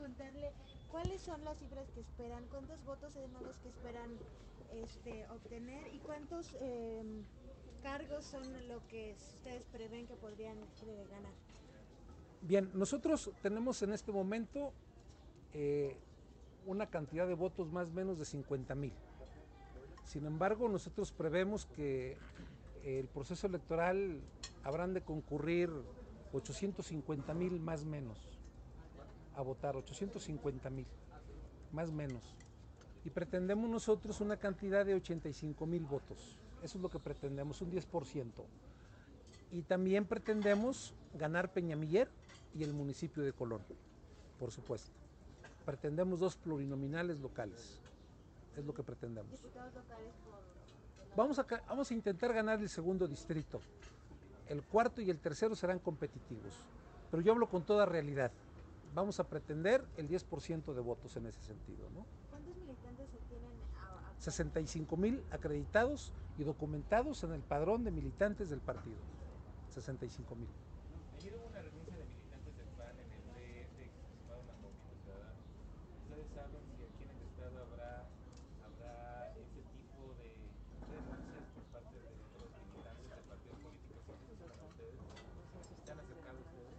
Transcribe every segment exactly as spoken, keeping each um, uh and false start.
preguntarle cuáles son las cifras que esperan, cuántos votos son los que esperan este, obtener y cuántos eh, cargos son lo que ustedes prevén que podrían eh, ganar. Bien, nosotros tenemos en este momento eh, una cantidad de votos más o menos de cincuenta mil. Sin embargo, nosotros prevemos que el proceso electoral habrán de concurrir ochocientos cincuenta mil más o menos a votar, ochocientos cincuenta mil más o menos. Y pretendemos nosotros una cantidad de ochenta y cinco mil votos. Eso es lo que pretendemos, un diez por ciento. Y también pretendemos ganar Peñamiller y el municipio de Colón, por supuesto. Pretendemos dos plurinominales locales, es lo que pretendemos. Diputados locales por... Vamos a, vamos a intentar ganar el segundo distrito. El cuarto y el tercero serán competitivos, pero yo hablo con toda realidad. Vamos a pretender el diez por ciento de votos en ese sentido, ¿no? ¿Cuántos militantes se tienen? A, a... sesenta y cinco mil acreditados y documentados en el padrón de militantes del partido. sesenta y cinco mil. Ayer hubo una renuncia de militantes del P A N en el D F que se sumaron al Movimiento Ciudadano. ¿Ustedes saben si aquí en el estado habrá, habrá ese tipo de renuncias por parte de otros militantes de partidos políticos que se suman a ustedes? ¿Están acercados ustedes?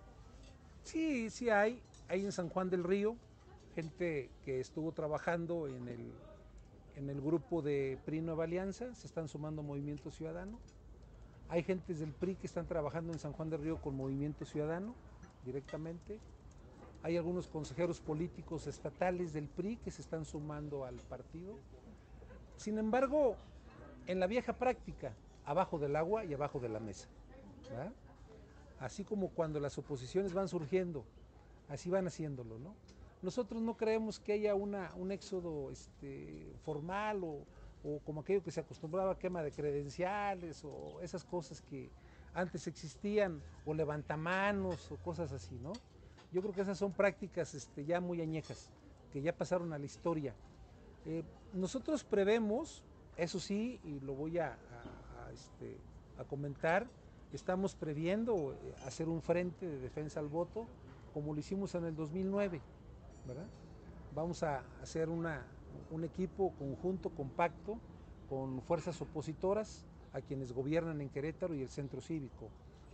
Sí, sí hay. Hay en San Juan del Río gente que estuvo trabajando en el, en el grupo de P R I Nueva Alianza, se están sumando a Movimiento Ciudadano. Hay gentes del P R I que están trabajando en San Juan del Río con Movimiento Ciudadano directamente. Hay algunos consejeros políticos estatales del P R I que se están sumando al partido. Sin embargo, en la vieja práctica, abajo del agua y abajo de la mesa, ¿verdad? Así como cuando las oposiciones van surgiendo, así van haciéndolo, ¿no? Nosotros no creemos que haya una, un éxodo este, formal o, o como aquello que se acostumbraba a quema de credenciales o esas cosas que antes existían, o levantamanos o cosas así, ¿no? Yo creo que esas son prácticas este, ya muy añejas, que ya pasaron a la historia. Eh, nosotros prevemos, eso sí, y lo voy a, a, a, este, a comentar, estamos previendo hacer un frente de defensa al voto, como lo hicimos en el dos mil nueve, ¿verdad? Vamos a hacer una, un equipo conjunto, compacto, con fuerzas opositoras a quienes gobiernan en Querétaro y el Centro Cívico.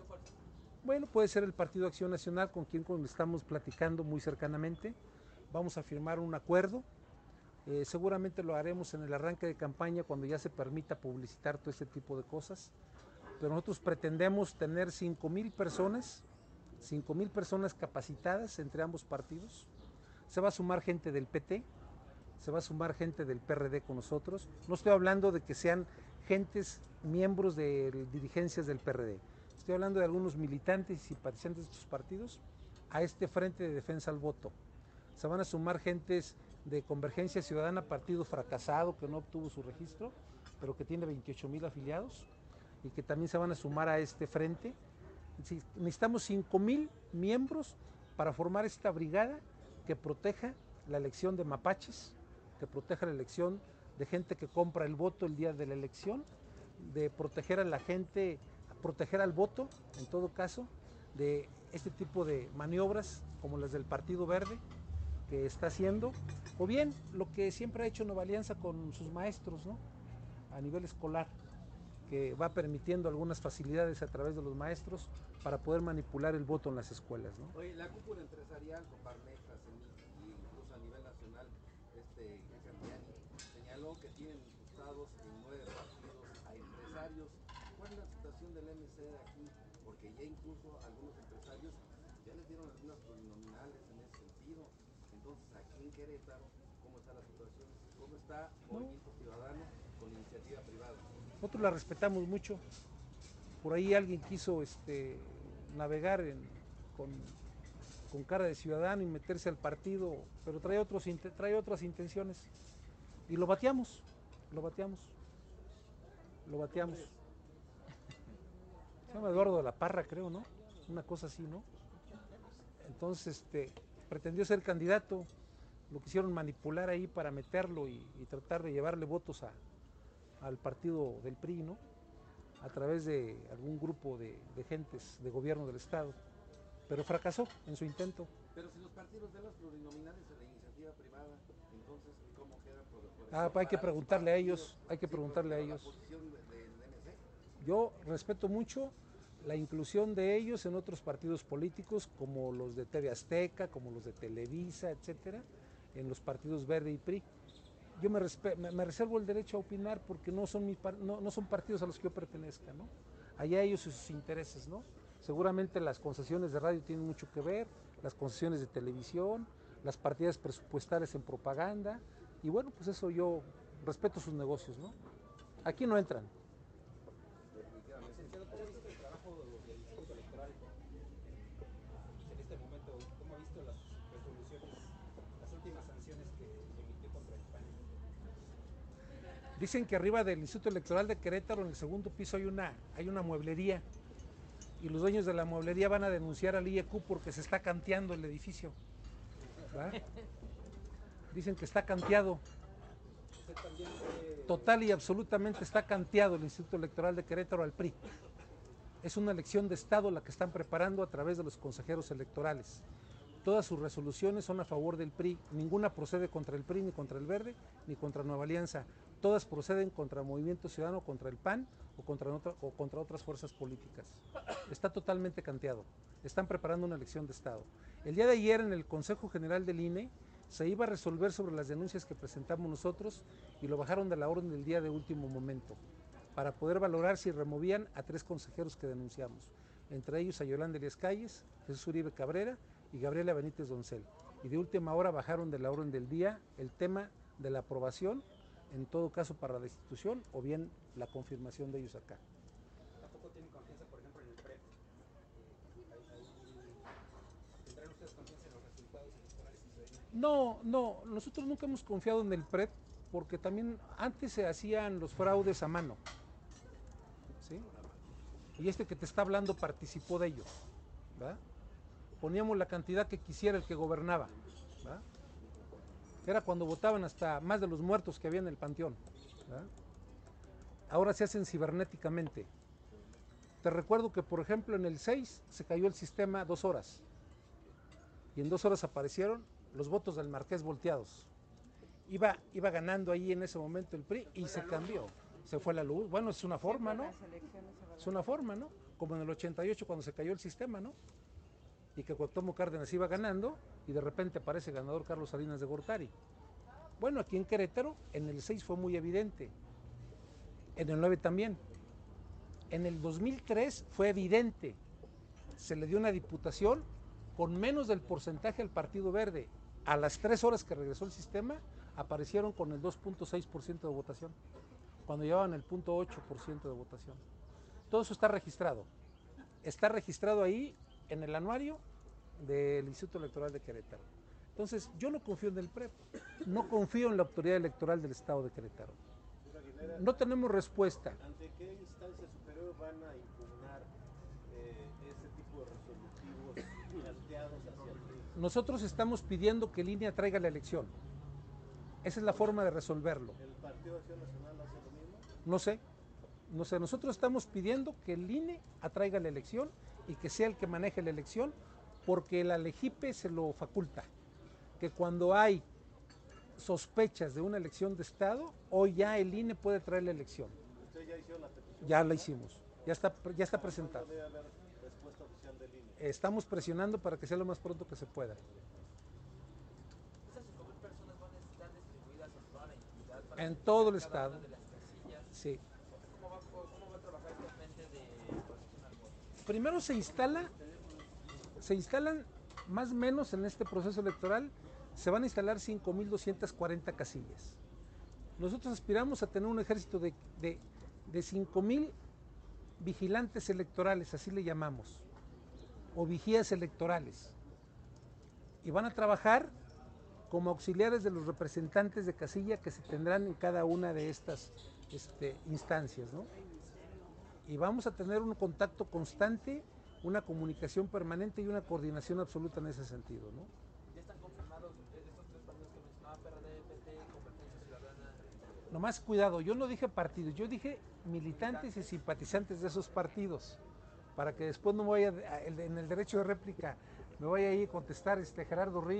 Bueno, puede ser el Partido Acción Nacional, con quien estamos platicando muy cercanamente. Vamos a firmar un acuerdo. Eh, seguramente lo haremos en el arranque de campaña cuando ya se permita publicitar todo este tipo de cosas. Pero nosotros pretendemos tener cinco mil personas, cinco mil personas capacitadas entre ambos partidos. Se va a sumar gente del P T, se va a sumar gente del P R D con nosotros. No estoy hablando de que sean gentes, miembros de dirigencias del P R D. Estoy hablando de algunos militantes y simpatizantes de estos partidos a este frente de defensa al voto. Se van a sumar gentes de Convergencia Ciudadana, partido fracasado que no obtuvo su registro, pero que tiene veintiocho mil afiliados y que también se van a sumar a este frente. Necesitamos cinco mil miembros para formar esta brigada que proteja la elección de mapaches, que proteja la elección de gente que compra el voto el día de la elección, de proteger a la gente, proteger al voto, en todo caso, de este tipo de maniobras como las del Partido Verde que está haciendo, o bien lo que siempre ha hecho Nueva Alianza con sus maestros, ¿no? A nivel escolar, que va permitiendo algunas facilidades a través de los maestros para poder manipular el voto en las escuelas, ¿no? Oye, la cúpula empresarial, Coparmex, CEMIC e incluso a nivel nacional, este Candiani, señaló que tienen imputados en nueve partidos a empresarios. ¿Cuál es la situación del M C aquí? Porque ya incluso algunos empresarios ya les dieron algunas plurinominales en ese sentido. Entonces, aquí en Querétaro, ¿cómo está la situación? ¿Cómo está Movimiento no. Ciudadano con iniciativa privada? Nosotros la respetamos mucho. Por ahí alguien quiso este, navegar en, con, con cara de ciudadano y meterse al partido, pero trae, otros, trae otras intenciones. Y lo bateamos, lo bateamos, lo bateamos. Se llama Eduardo de la Parra, creo, ¿no? Una cosa así, ¿no? Entonces, este, pretendió ser candidato, lo quisieron manipular ahí para meterlo y, y tratar de llevarle votos a, al partido del P R I, ¿no? A través de algún grupo de, de gentes de gobierno del estado, pero fracasó en su intento. Pero si los partidos de los plurinominales en la iniciativa privada, entonces, ¿cómo quedan? Por, por Ah, hay que preguntarle a ellos, hay que sí, preguntarle a pero la ellos. posición de- del M C. Yo respeto mucho la inclusión de ellos en otros partidos políticos como los de T V Azteca, como los de Televisa, etcétera, en los partidos Verde y P R I. Yo me, me, me reservo el derecho a opinar porque no son, mi par no, no son partidos a los que yo pertenezca, ¿no? Allá ellos y sus intereses, ¿no? Seguramente las concesiones de radio tienen mucho que ver, las concesiones de televisión, las partidas presupuestales en propaganda, y bueno, pues eso yo respeto sus negocios, ¿no? Aquí no entran. Licenciado, ¿cómo ha visto el trabajo del Instituto Electoral en este momento? ¿Cómo ha visto las resoluciones, las últimas sanciones que emitió contra el P A N? Dicen que arriba del Instituto Electoral de Querétaro, en el segundo piso, hay una, hay una mueblería, y los dueños de la mueblería van a denunciar al I E Q porque se está canteando el edificio, ¿verdad? Dicen que está canteado. Usted también fue... Total y absolutamente está canteado el Instituto Electoral de Querétaro al P R I. Es una elección de Estado la que están preparando a través de los consejeros electorales. Todas sus resoluciones son a favor del P R I. Ninguna procede contra el P R I, ni contra el Verde, ni contra Nueva Alianza. Todas proceden contra Movimiento Ciudadano, contra el P A N o contra, otra, o contra otras fuerzas políticas. Está totalmente canteado. Están preparando una elección de Estado. El día de ayer en el Consejo General del I N E se iba a resolver sobre las denuncias que presentamos nosotros y lo bajaron de la orden del día de último momento para poder valorar si removían a tres consejeros que denunciamos, entre ellos a Yolanda Elías Calles, Jesús Uribe Cabrera y Gabriela Benítez Doncel. Y de última hora bajaron de la orden del día el tema de la aprobación, en todo caso para la destitución o bien la confirmación de ellos acá. ¿Tampoco tienen confianza, por ejemplo, en el P R E P? Eh, ahí, ahí, ¿Tendrán ustedes confianza en los resultados electorales que se den? No, no, nosotros nunca hemos confiado en el P R E P porque también antes se hacían los fraudes a mano, ¿sí? Y este que te está hablando participó de ello, ¿verdad? Poníamos la cantidad que quisiera el que gobernaba, ¿verdad? Era cuando votaban hasta más de los muertos que había en el panteón, ¿verdad? Ahora se hacen cibernéticamente. Te recuerdo que, por ejemplo, en el seis se cayó el sistema dos horas y en dos horas aparecieron los votos del Marqués volteados. Iba, iba ganando ahí en ese momento el P R I y se cambió. Se fue la luz. Bueno, es una forma, ¿no? Es una forma, ¿no? Como en el ochenta y ocho cuando se cayó el sistema, ¿no? Y que Cuauhtémoc Cárdenas iba ganando y de repente aparece ganador Carlos Salinas de Gortari. Bueno, aquí en Querétaro, en el seis fue muy evidente. En el nueve también. En el dos mil tres fue evidente. Se le dio una diputación con menos del porcentaje al Partido Verde. A las tres horas que regresó el sistema, aparecieron con el dos punto seis por ciento de votación, cuando llevaban el cero punto ocho por ciento de votación. Todo eso está registrado. Está registrado ahí en el anuario del Instituto Electoral de Querétaro. Entonces, yo no confío en el P R E P, no confío en la autoridad electoral del Estado de Querétaro. No tenemos respuesta. ¿Ante qué instancia superior van a impugnar eh, ese tipo de resolutivos planteados hacia el P R I? Nosotros estamos pidiendo que el I N E traiga la elección. Esa es la forma de resolverlo. ¿El Partido Acción Nacional hace lo mismo? No sé, no sé, nosotros estamos pidiendo que el I N E atraiga la elección y que sea el que maneje la elección, porque la LEGIPE se lo faculta, que cuando hay sospechas de una elección de Estado, hoy ya el I N E puede traer la elección. ¿Usted ya hizo la petición? Ya la hicimos, ya está, ya está presentada. ¿Cuándo debe haber respuesta oficial del I N E? Estamos presionando para que sea lo más pronto que se pueda. ¿Esas cinco mil personas van a estar distribuidas en toda la entidad? Para En todo el cada estado. una de las casillas? Sí. ¿Cómo va, cómo va a trabajar esta frente de protección al voto? Primero se instala, se instalan más o menos en este proceso electoral, se van a instalar cinco mil doscientas cuarenta casillas. Nosotros aspiramos a tener un ejército de, de, de cinco mil vigilantes electorales, así le llamamos, o vigías electorales. Y van a trabajar como auxiliares de los representantes de casilla que se tendrán en cada una de estas este, instancias, ¿no? Y vamos a tener un contacto constante, una comunicación permanente y una coordinación absoluta en ese sentido, ¿no? ¿Ya están confirmados estos tres partidos que mencionaba, P R D, P T, Convergencia Ciudadana? Nomás cuidado, yo no dije partidos, yo dije militantes y simpatizantes de esos partidos, para que después no me vaya a- en el derecho de réplica me voy a ir a contestar este Gerardo Ríos.